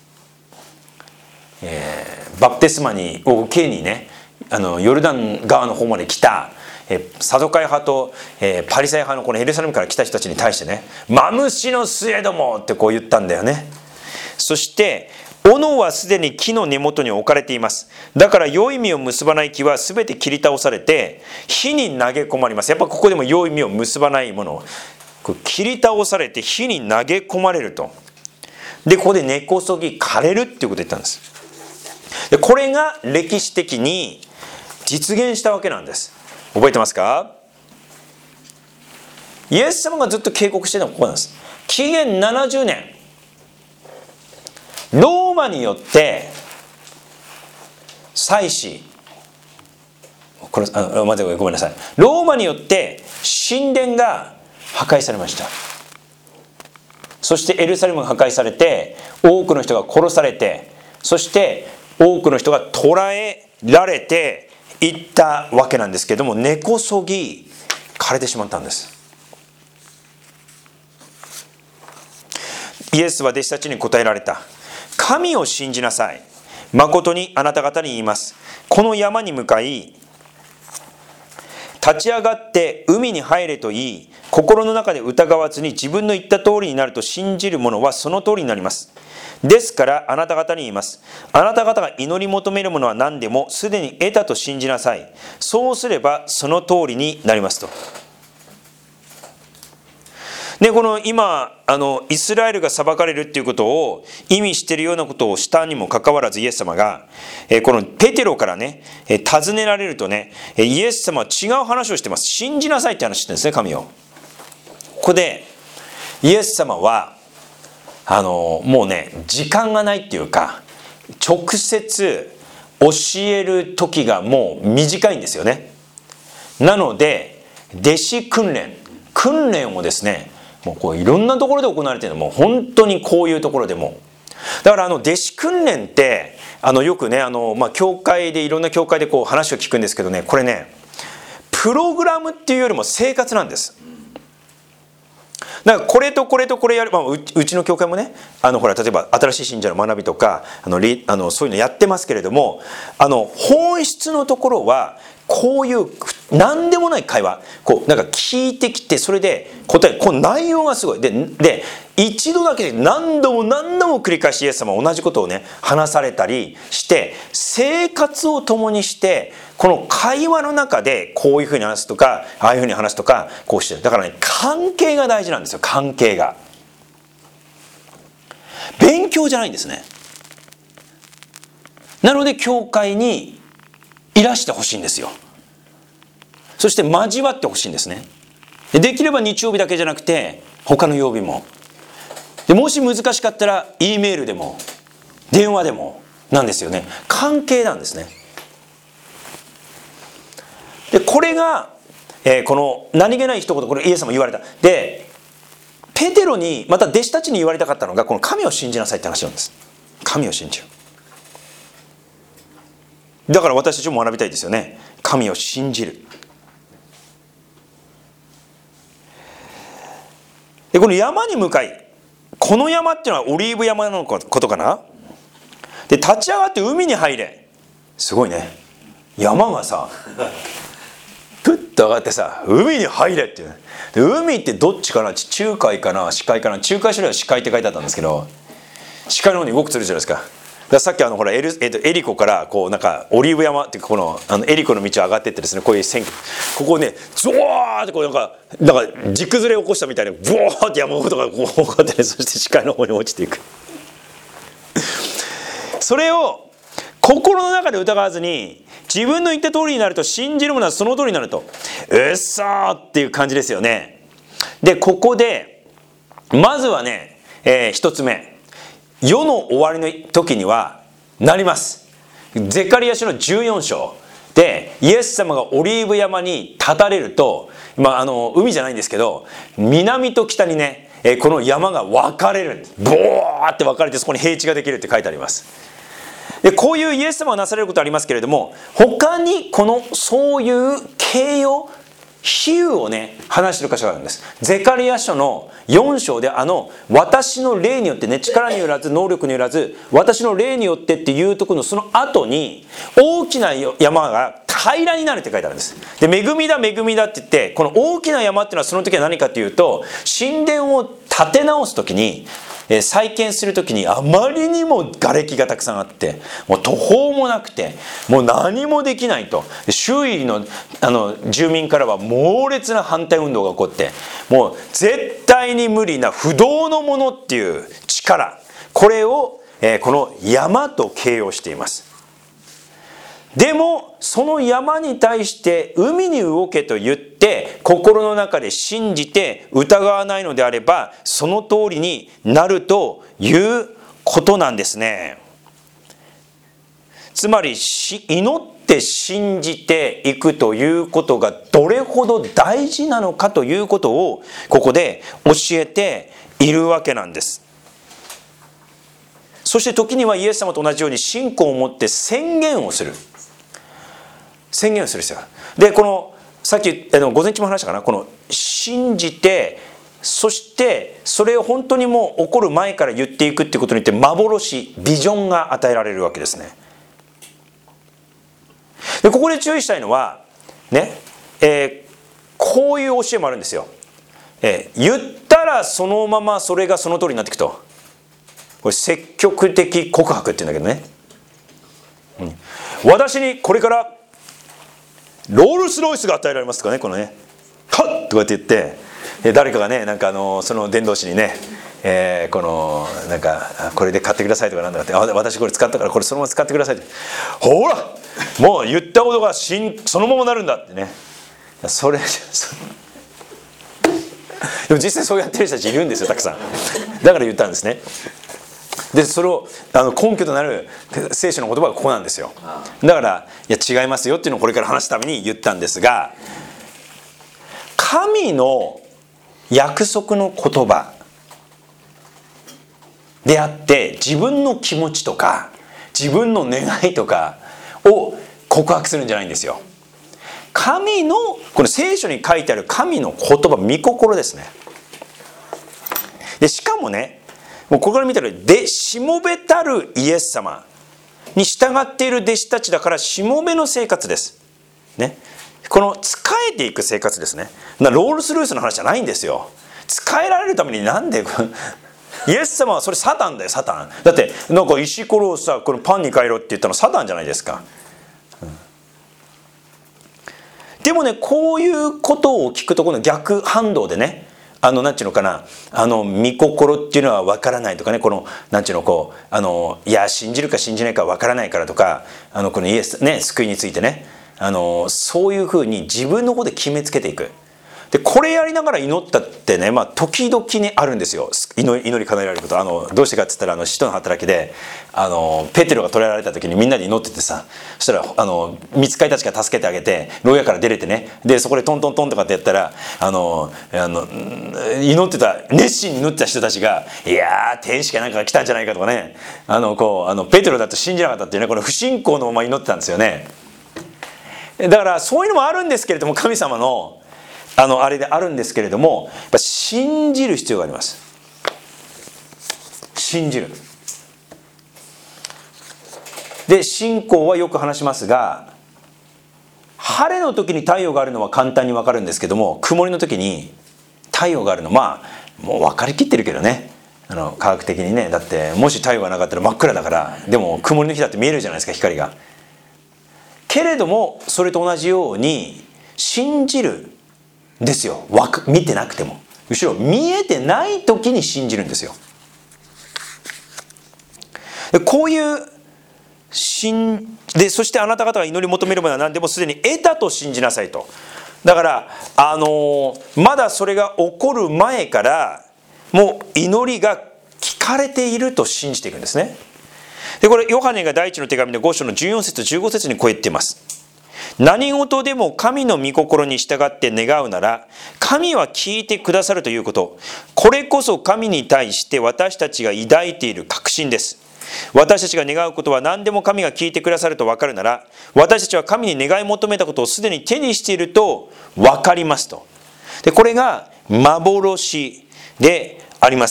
S1: えー、バプテスマにを受けにね、あのヨルダン川の方まで来た、えー、サドカイ派と、えー、パリサイ派のこのエルサレムから来た人たちに対してね、マムシの末どもってこう言ったんだよね。そして斧はすでに木の根元に置かれています。だから良い実を結ばない木はすべて切り倒されて火に投げ込まれます。やっぱここでも良い実を結ばないものをこう切り倒されて火に投げ込まれると。でここで根こそぎ枯れるっていうことを言ったんです。でこれが歴史的に実現したわけなんです。覚えてますか？イエス様がずっと警告しているのはここなんです。紀元ななじゅうねん、ローマによって祭司、これあ待ってごめんなさい、ローマによって神殿が破壊されました。そしてエルサレムが破壊されて、多くの人が殺されて、そして多くの人が捕らえられていったわけなんですけれども、根こそぎ枯れてしまったんです。イエスは弟子たちに答えられた。神を信じなさい。誠にあなた方に言います。この山に向かい、立ち上がって海に入れと言い、心の中で疑わずに自分の言った通りになると信じる者はその通りになります。ですからあなた方に言います。あなた方が祈り求めるものは何でもすでに得たと信じなさい。そうすればその通りになりますと。でこの今あのイスラエルが裁かれるっていうことを意味しているようなことをしたにもかかわらず、イエス様がえこのペテロからね尋ねられるとね、イエス様は違う話をしてます。信じなさいって話してるんですね、神を。ここでイエス様はあのもうね時間がないっていうか、直接教える時がもう短いんですよね。 なので弟子訓練訓練をですね、もうこういろんなところで行われているの、もう本当にこういうところでも。だからあの弟子訓練ってあのよくね、あのまあ教会でいろんな教会でこう話を聞くんですけどね、これねプログラムっていうよりも生活なんです。だからこれとこれとこれやる、まあ、う, うちの教会もね、あのほら例えば新しい信者の学びとかあのリあのそういうのやってますけれども、あの本質のところはこういう何でもない会話、こうなんか聞いてきて、それで答え、この内容がすごいで、で一度だけで何度も何度も繰り返しイエス様は同じことをね話されたりして、生活を共にしてこの会話の中でこういうふうに話すとか、ああいうふうに話すとか、こうしてる。だからね、関係が大事なんですよ。関係が勉強じゃないんですね。なので教会にいらしてほしいんですよ。そして交わってほしいんですね。できれば日曜日だけじゃなくて他の曜日も。でもし難しかったら E メールでも電話でもなんですよね。関係なんですね。でこれが、えー、この何気ない一言、これイエス様言われた。でペテロにまた弟子たちに言われたかったのが、この神を信じなさいって話なんです。神を信じる。だから私たちも学びたいですよね。神を信じる。でこの山に向かい、この山っていうのはオリーブ山のことかな。で立ち上がって海に入れ。すごいね。山がさプッと上がってさ、海に入れっていう。で海ってどっちかな、地中海かな死海かな。仲介書類は死海って書いてあったんですけど、死海の方に動くつるじゃないですか。だからさっきあのほらエル、えっと、エリコからこうなんかオリーブ山っていうこのあのエリコの道を上がってってですね、こういう線、ここねゾワーってこうなんかなんか地崩れ起こしたみたいにブワーって山ごとがこうこうやってね、そして視界の方に落ちていく。それを心の中で疑わずに、自分の言った通りになると、信じるものはその通りになると、うっそーっていう感じですよね。でここでまずはね、えー、一つ目、世の終わりの時にはなります。ゼカリヤ書のじゅうよん章でイエス様がオリーブ山に立たれると、まあ、あの海じゃないんですけど、南と北にね、えー、この山が分かれる。ボーって分かれて、そこに平地ができるって書いてあります。でこういうイエス様がなされることありますけれども、他にこのそういう形容、比喩をね話している箇所があるんです。ゼカリヤ書のよん章で、あの私の霊によってね、力によらず能力によらず私の霊によってっていうところのその後に、大きな山が平らになるって書いてあるんです。で恵みだ恵みだって言って、この大きな山っていうのはその時は何かっていうと、神殿を建て直す時に、再建する時にあまりにも瓦礫がたくさんあって、もう途方もなくてもう何もできないと、周囲 の, あの住民からは猛烈な反対運動が起こって、もう絶対に無理な不動のものっていう力、これを、えー、この山と形容しています。でもその山に対して海に動けと言って心の中で信じて疑わないのであれば、その通りになるということなんですね。つまり祈って信じていくということがどれほど大事なのかということをここで教えているわけなんです。そして時にはイエス様と同じように信仰を持って宣言をする。宣言をする必要がある。でこのさっきあの午前中も話したかな、この信じて、そしてそれを本当にもう起こる前から言っていくっていうことによって、幻、ビジョンが与えられるわけですね。でここで注意したいのはね、えー、こういう教えもあるんですよ。えー、言ったらそのままそれがその通りになっていくと、これ積極的告白っていうんだけどね、うん、私にこれからロールスロイスが与えられますとかね、このねはっとかって言って、誰かがねなんかあのその伝道師にね、えー、このなんかこれで買ってくださいとかなんだかって、あ私これ使ったからこれそのまま使ってくださいって、ほらもう言ったことがそのままなるんだってね。それそでも実際そうやってる人たちいるんですよ、たくさん。だから言ったんですね。でそれをあの根拠となる聖書の言葉がここなんですよ。だからいや違いますよっていうのをこれから話すために言ったんですが、 神の約束の言葉であって、自分の気持ちとか自分の願いとかを告白するんじゃないんですよ。神の、この聖書に書いてある神の言葉、御心ですね。でしかもね、もうここから見たら、でしもべたるイエス様に従っている弟子たちだから、しもべの生活ですね。この仕えていく生活ですね。ロールスルースの話じゃないんですよ。仕えられるためになんでイエス様はそれサタンだよ、サタン。だってなんか石ころをさ、このパンに変えろって言ったのサタンじゃないですか。でもね、こういうことを聞くと、この逆反動でね、あのなんていうのかな、あの御心っていうのは分からないとかね、このなんていうの、こうあのいや信じるか信じないか分からないからとか、あのこのイエスね、救いについてね、あのそういうふうに自分の方で決めつけていく。でこれやりながら祈ったってね、まあ時々ねあるんですよ、祈り、祈り叶えられること。あのどうしてかって言ったら、あの使徒の働きであのペテロが捕らえられた時にみんなで祈っててさ、そしたらあの御使いたちが助けてあげて牢屋から出れてね、でそこでトントントンとかってやったら、あのあの祈ってた、熱心に祈ってた人たちが、いやー天使かなんかが来たんじゃないかとかね、あのこうあのペテロだと信じなかったっていうね、この不信仰のまま祈ってたんですよね。だからそういうのもあるんですけれども、神様のあのあれであるんですけれども、やっぱ信じる必要があります。信じる。で信仰はよく話しますが、晴れの時に太陽があるのは簡単に分かるんですけども、曇りの時に太陽があるの、まあもう分かりきってるけどね、あの科学的にね。だってもし太陽がなかったら真っ暗だから。でも曇りの日だって見えるじゃないですか、光が。けれどもそれと同じように信じるですよ。見てなくても、後ろ見えてない時に信じるんですよ。でこういう信で、そしてあなた方が祈り求めるものは何でもすでに得たと信じなさいと。だからあのまだそれが起こる前からもう祈りが聞かれていると信じていくんですね。でこれヨハネが第一の手紙のご章のじゅうよん節じゅうご節にこう言っています。何事でも神の御心に従って願うなら、神は聞いてくださるということ、これこそ神に対して私たちが抱いている確信です。私たちが願うことは何でも神が聞いてくださると分かるなら、私たちは神に願い求めたことをすでに手にしていると分かりますと。でこれが幻であります。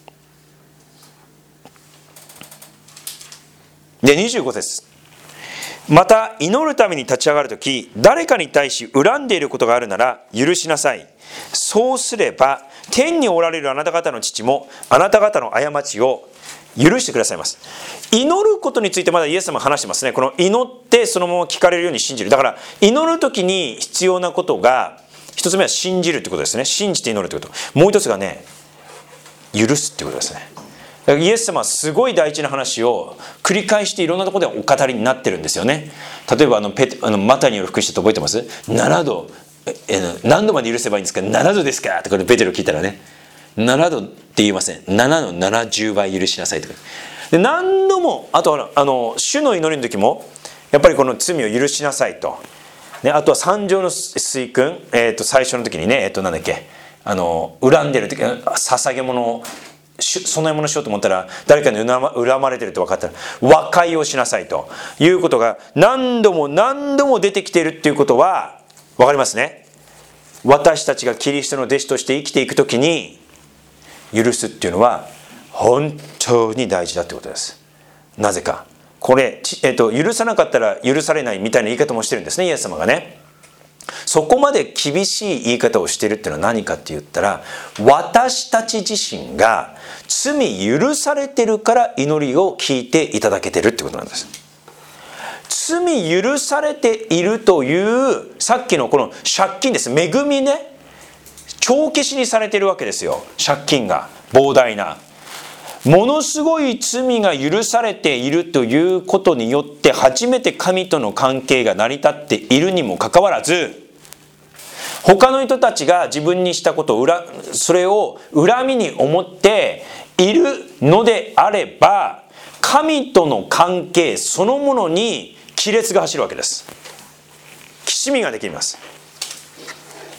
S1: でにじゅうご節、また祈るために立ち上がるとき、誰かに対し恨んでいることがあるなら許しなさい。そうすれば天におられるあなた方の父もあなた方の過ちを許してくださいます。祈ることについてまだイエス様話してますね。この祈ってそのまま聞かれるように信じる。だから祈るときに必要なことが、一つ目は信じるってことですね。信じて祈るってこと。もう一つがね、許すってことですね。イエス様はすごい大事な話を繰り返していろんなところでお語りになってるんですよね。例えばあのペあのマタイによる福音書って覚えてます？ななどえ何度まで許せばいいんですか？ななどですかってこれペテロ聞いたらね、ななどって言いません。ななのななじゅうばい許しなさいとか。で何度も、あとはあの主の祈りの時もやっぱりこの罪を許しなさいと、ね、あとは三条の水訓、えー、と最初の時にね、えっ、ー、となんだっけ、あの恨んでる時、捧げ物を供え物しようと思ったら誰かに恨まれてると分かったら和解をしなさいということが何度も何度も出てきているっていうことは分かりますね。私たちがキリストの弟子として生きていくときに許すっていうのは本当に大事だってことです。なぜかこれ、えっと、許さなかったら許されないみたいな言い方もしてるんですね、イエス様がね。そこまで厳しい言い方をしているっていうのは何かって言ったら、私たち自身が罪許されてるから祈りを聞いていただけてるってことなんです。罪許されているというさっきのこの借金です。恵みね、帳消しにされてるわけですよ。借金が膨大な、ものすごい罪が許されているということによって初めて神との関係が成り立っているにもかかわらず、他の人たちが自分にしたことを恨それを恨みに思っているのであれば、神との関係そのものに亀裂が走るわけです。きしみができます。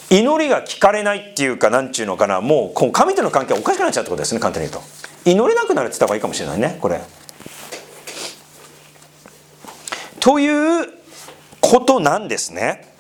S1: 祈りが聞かれないっていうか、なんちゅうのかな、もう神との関係はおかしくなっちゃうってことですね。簡単に言うと祈れなくなるって言った方がいいかもしれないね、これ。ということなんですね。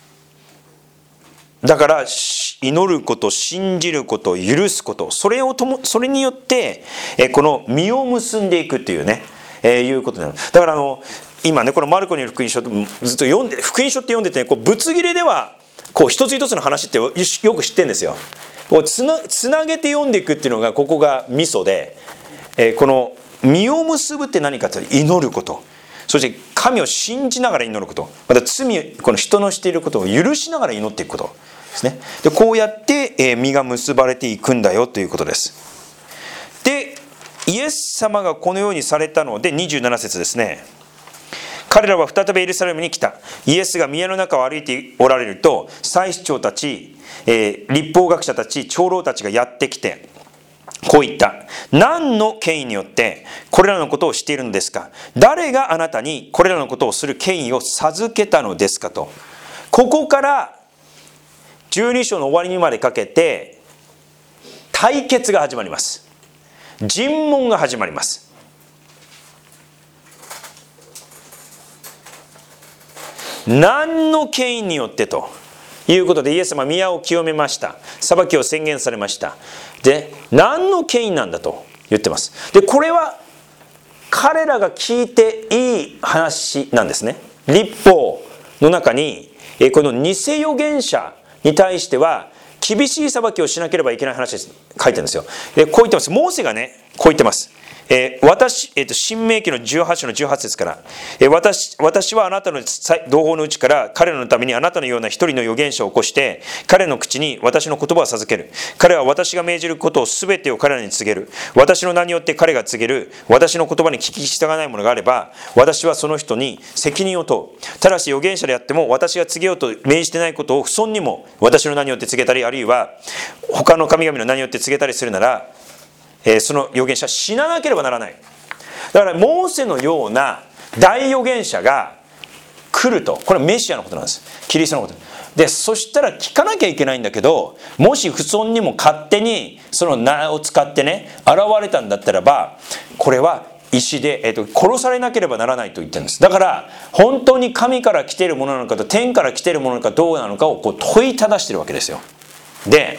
S1: だから祈ること、信じること、許すこと、それをともそれによってこの実を結んでいくっていうね、えー、いうことなの。だからあの今ね、このマルコによる福音書ずっと読んで、福音書って読んでて、ね、こうぶつ切れではこう一つ一つの話ってよく知ってるんですよ。こうつな、つなげて読んでいくっていうのがここがミソで、えー、この実を結ぶって何かというと祈ること、そして神を信じながら祈ること、また罪、この人のしていることを許しながら祈っていくことですね。でこうやって、えー、実が結ばれていくんだよということです。でイエス様がこのようにされたので、にじゅうなな節ですね。彼らは再びエルサレムに来た。イエスが宮の中を歩いておられると、祭司長たち、えー、律法学者たち、長老たちがやってきてこう言った。何の権威によってこれらのことをしているのですか。誰があなたにこれらのことをする権威を授けたのですかと。ここからじゅうに章の終わりにまでかけて対決が始まります。尋問が始まります。何の権威によってということで、イエス様は宮を清めました。裁きを宣言されました。で何の権威なんだと言ってます。でこれは彼らが聞いていい話なんですね。律法の中にこの偽預言者に対しては厳しい裁きをしなければいけない話です書いてるんですよ。でこう言ってます。モーセがねこう言ってます。えー、私、えー、と新明記のじゅうはち章のじゅうはち節から、えー、私, 私はあなたの同胞のうちから彼らのためにあなたのような一人の預言者を起こして彼の口に私の言葉を授ける。彼は私が命じることを全てを彼らに告げる。私の名によって彼が告げる私の言葉に聞き従わないものがあれば、私はその人に責任を問う。ただし預言者であっても私が告げようと命じてないことを不遜にも私の名によって告げたり、あるいは他の神々の名によって告げたりするなら、えー、その預言者は死ななければならない。だからモーセのような大預言者が来ると、これはメシアのことなんです。キリストのことで、そしたら聞かなきゃいけないんだけど、もし不遜にも勝手にその名を使ってね現れたんだったらば、これは石で、えー、と殺されなければならないと言ってるんです。だから本当に神から来ているものなのかと天から来ているものなのかどうなのかをこう問いただしているわけですよ。で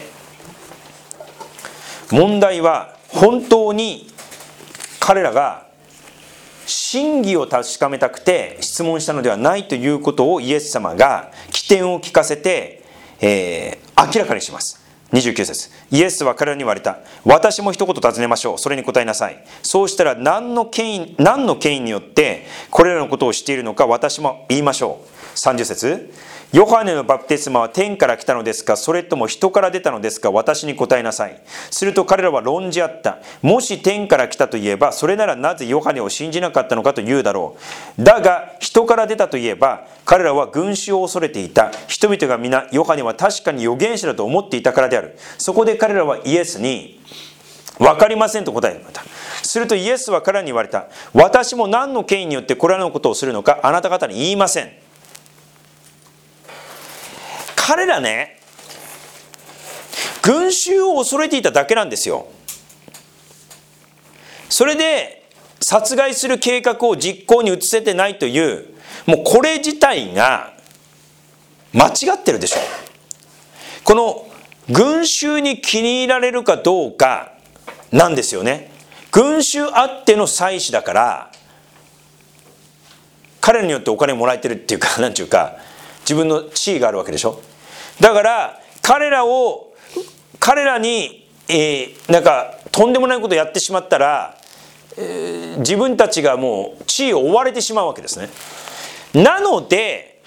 S1: 問題は本当に彼らが真偽を確かめたくて質問したのではないということをイエス様が起点を聞かせて、えー、明らかにします。にじゅうきゅう節。イエスは彼らに言われた。私も一言尋ねましょう。それに答えなさい。そうしたら何の権威、何の権威によってこれらのことをしているのか私も言いましょう。さんじゅう節。ヨハネのバプテスマは天から来たのですか、それとも人から出たのですか、私に答えなさい。すると彼らは論じ合った。もし天から来たといえば、それならなぜヨハネを信じなかったのかと言うだろう。だが人から出たといえば、彼らは群衆を恐れていた。人々が皆ヨハネは確かに預言者だと思っていたからである。そこで彼らはイエスに分かりませんと答えた。するとイエスは彼らに言われた。私も何の権威によってこれらのことをするのかあなた方に言いません。彼らね、群衆を恐れていただけなんですよ。それで殺害する計画を実行に移せてないという、もうこれ自体が間違ってるでしょ。この群衆に気に入られるかどうかなんですよね。群衆あっての祭司だから、彼らによってお金もらえてるっていうか、なんていうか自分の地位があるわけでしょ。だから彼らを彼らに、えー、なんかとんでもないことをやってしまったら、えー、自分たちがもう地位を追われてしまうわけですね。なので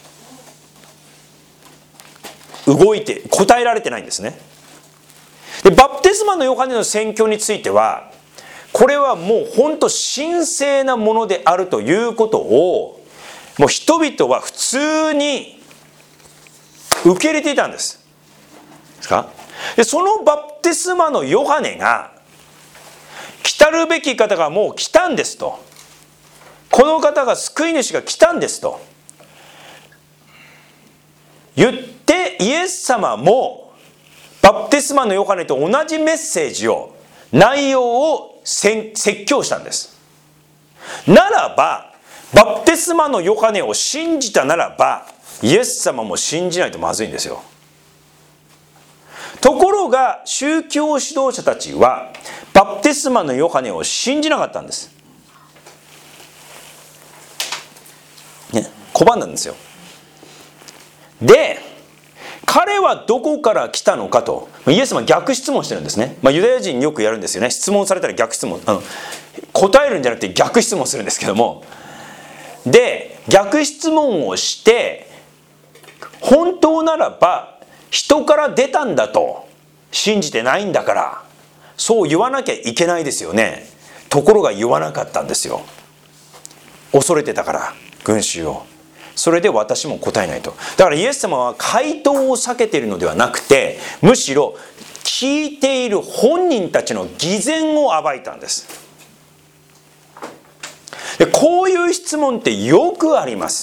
S1: 動いて答えられてないんですね。でバプテスマのヨハネの宣教については、これはもう本当神聖なものであるということをもう人々は普通に受け入れていたんです。ですか？でそのバプテスマのヨハネが来たるべき方がもう来たんですと、この方が救い主が来たんですと言ってイエス様もバプテスマのヨハネと同じメッセージを、内容を説教したんです。ならばバプテスマのヨハネを信じたならば、イエス様も信じないとまずいんですよ。ところが宗教指導者たちはバプテスマのヨハネを信じなかったんです、ね、拒んだんですよ。で、彼はどこから来たのかとイエス様は逆質問してるんですね。まあ、ユダヤ人よくやるんですよね。質問されたら逆質問、あの答えるんじゃなくて逆質問するんですけども、で逆質問をして、本当ならば人から出たんだと信じてないんだから、そう言わなきゃいけないですよね。ところが言わなかったんですよ。恐れてたから、群衆を。それで私も答えないと。だからイエス様は回答を避けているのではなくて、むしろ聞いている本人たちの偽善を暴いたんです。でこういう質問ってよくあります。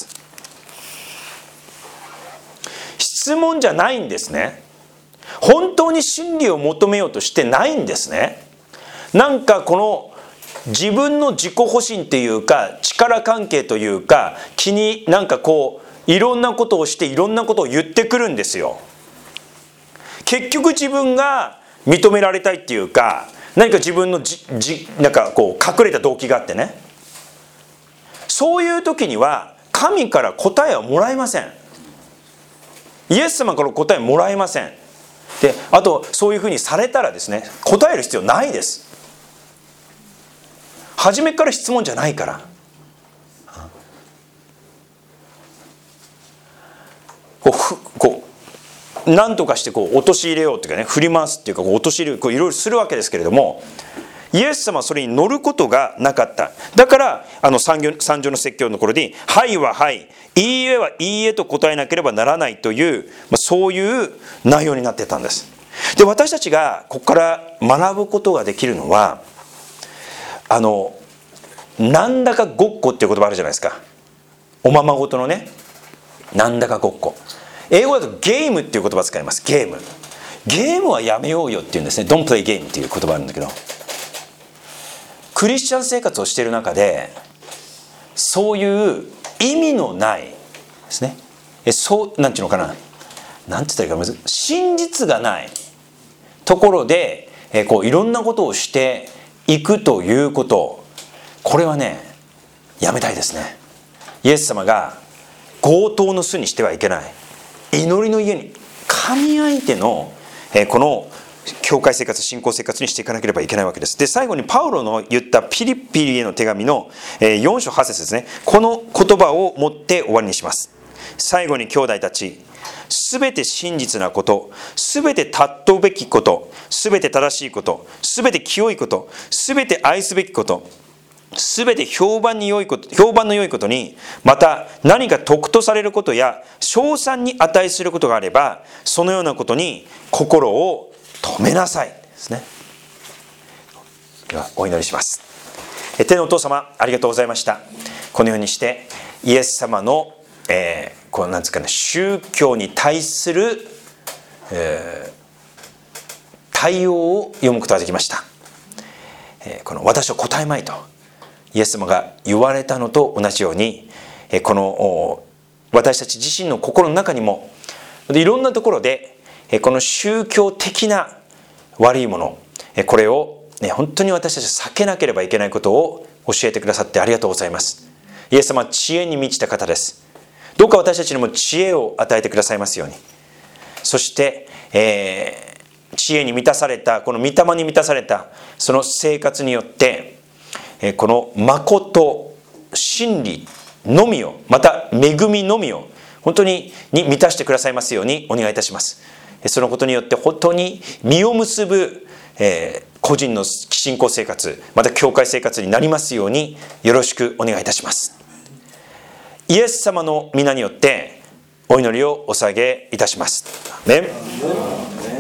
S1: 質問じゃないんですね。本当に真理を求めようとしてないんですね。なんかこの自分の自己保身っていうか、力関係というか、気になんかこういろんなことをしていろんなことを言ってくるんですよ。結局自分が認められたいっていうか、何か自分のじじなんかこう隠れた動機があってね、そういう時には神から答えはもらえません。イエス様から答えもらえません。で、あとそういうふうにされたらですね、答える必要ないです。初めから質問じゃないから。こうこう何とかしてこう陥れようっていうかね、振り回すっていうか、こう陥れる、こういろいろするわけですけれども、イエス様はそれに乗ることがなかった。だからあの三条の説教の頃に、はいははい、いいえはいいえと答えなければならないという、まあ、そういう内容になってたんです。で、私たちがここから学ぶことができるのは、あのなんだかごっこっていう言葉あるじゃないですか。おままごとのね、なんだかごっこ。英語だとゲームっていう言葉を使います。ゲームゲームはやめようよっていうんですね。 Don't play game っていう言葉あるんだけど、クリスチャン生活をしている中でそういう意味のないですね、えそうなんていうのかな、なんて言ったらいいか、真実がないところでえこういろんなことをしていくということ、これはねやめたいですね。イエス様が強盗の巣にしてはいけない、祈りの家に神相手のえこの教会生活、信仰生活にしていかなければいけないわけです。で、最後にパウロの言ったピリピリへの手紙のよん章はち節ですね。この言葉を持って終わりにします。最後に兄弟たち、すべて真実なこと、すべて尊ぶべきこと、すべて正しいこと、すべて清いこと、すべて愛すべきこと、すべて評判に良いこと、評判の良いことに、また何か得とされることや称賛に値することがあれば、そのようなことに心を止めなさいですね。ではお祈りします。天のお父様、ありがとうございました。このようにしてイエス様の、えー、こうなんですかね、宗教に対する、えー、対応を読むことができました。えー、この私を答えまいとイエス様が言われたのと同じように、えー、この私たち自身の心の中にもいろんなところでこの宗教的な悪いもの、これを本当に私たちは避けなければいけないことを教えてくださってありがとうございます。イエス様は知恵に満ちた方です。どうか私たちにも知恵を与えてくださいますように。そして、えー、知恵に満たされた、この御霊に満たされたその生活によって、この誠、真理のみを、また恵みのみを本当にに満たしてくださいますようにお願いいたします。そのことによって本当に実を結ぶ、えー、個人の信仰生活、また教会生活になりますようによろしくお願いいたします。イエス様の皆によってお祈りをお捧げいたします。アメン。